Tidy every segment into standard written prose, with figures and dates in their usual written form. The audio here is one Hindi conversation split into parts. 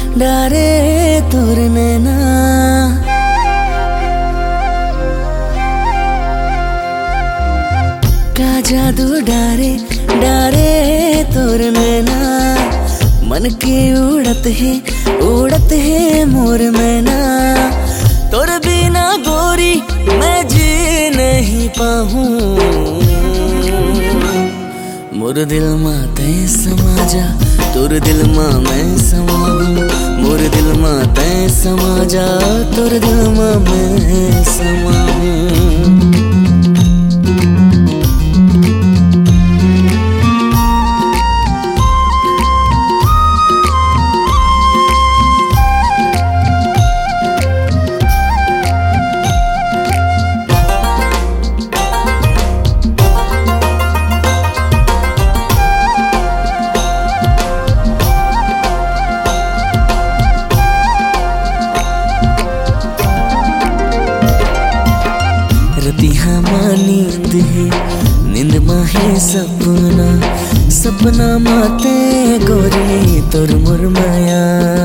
डारे तोर नैना। का जादू डारे डारे तोर नैना। मन के उड़त है मोर मैना। तोर बिना गोरी मैं जी नहीं पाऊं। मोर दिल मां तै समा जा, तोर दिल मां मैं समाऊं। मोर दिल मां तै समा जा, तोर दिल मां मैं समाऊं। रतिहा मां नींद है, नींद मां है सपना। सपना माते गोरी तोर मोर माया।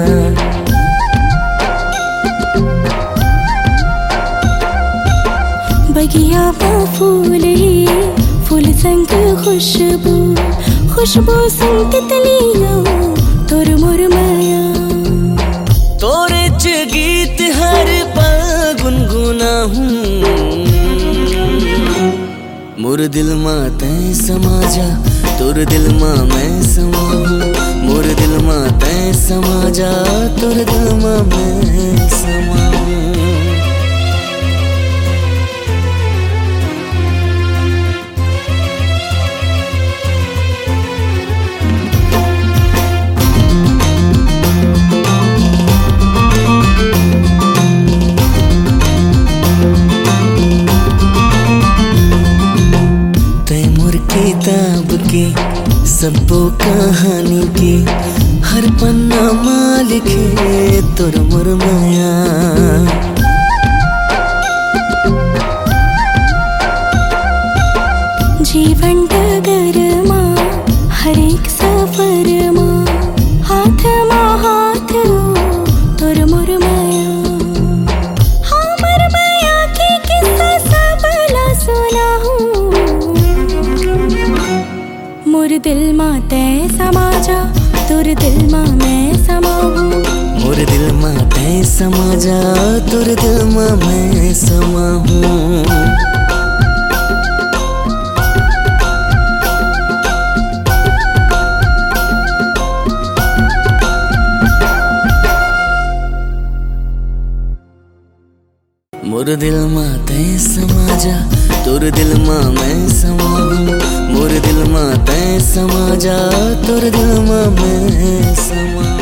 बगिया पा फूल ही फूल संग खुशबू, खुशबू संग तितलियां तोर मोर माया। तोरे च गीत हर पल गुनगुना हूँ। मोर दिल मां तै समा जा, तोर दिल मां मैं समाऊं। मोर दिल मां तै समा जा, तोर दिल मां मैं समाऊं। किताब के सबो कहानी के हर पन्ना मां लिखे तोर मोर माया। जीवन डगर मां हर एक सफर मां, हाथ मां हाथ तोर मोर माया। हाँ मोर माया की किस्सा सबला सुना हूँ। मोर दिल मां तै समा जा, तोर दिल मां मैं समाऊं। मोर दिल मां तै समा जा, तोर दिल मां मैं समाऊं। मोर दिल मां तै समा जा, तोर दिल मां मैं समाऊं। मोर दिल मां तै समा जा, तोर दिल मां मैं समाऊं।